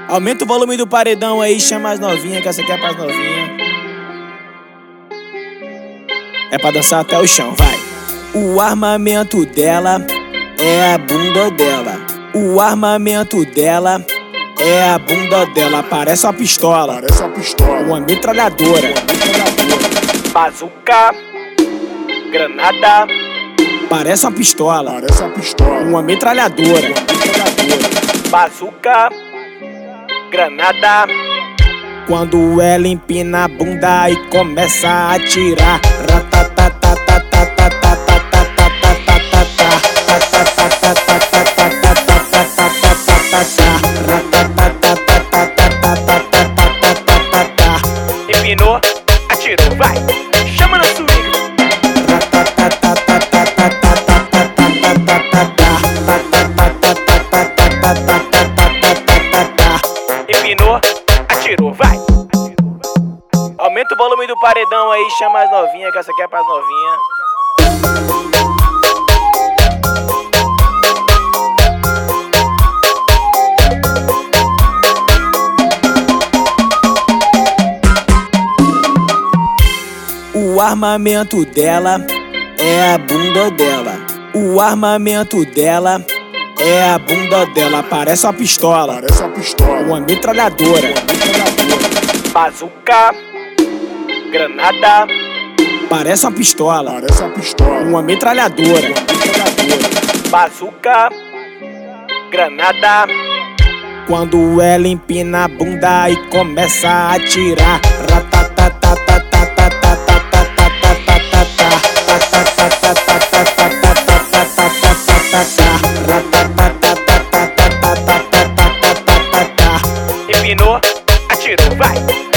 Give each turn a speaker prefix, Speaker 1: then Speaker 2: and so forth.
Speaker 1: Aumenta o volume do paredão aí, chama as novinhas, que essa aqui é pras novinhas. É pra dançar até o chão, vai. O armamento dela é a bunda dela. O armamento dela é a bunda dela. Parece uma pistola, uma metralhadora. Bazuca, granada. Parece uma pistola, uma metralhadora. Bazuca, granada. Quando ela empina a bunda e começa a atirar. Empinou, atirou, vai. Chama na swing. Empinou, atirou, vai. Aumenta o volume do paredão aí, chama as novinhas, que essa aqui é pras novinhas. O armamento dela é a bunda dela. O armamento dela é a bunda dela. Parece uma pistola, uma metralhadora. Bazuca, granada. Parece uma pistola, uma metralhadora. Bazuca, granada. Quando ela empina a bunda e começa a atirar. Empinou, atirou, vai.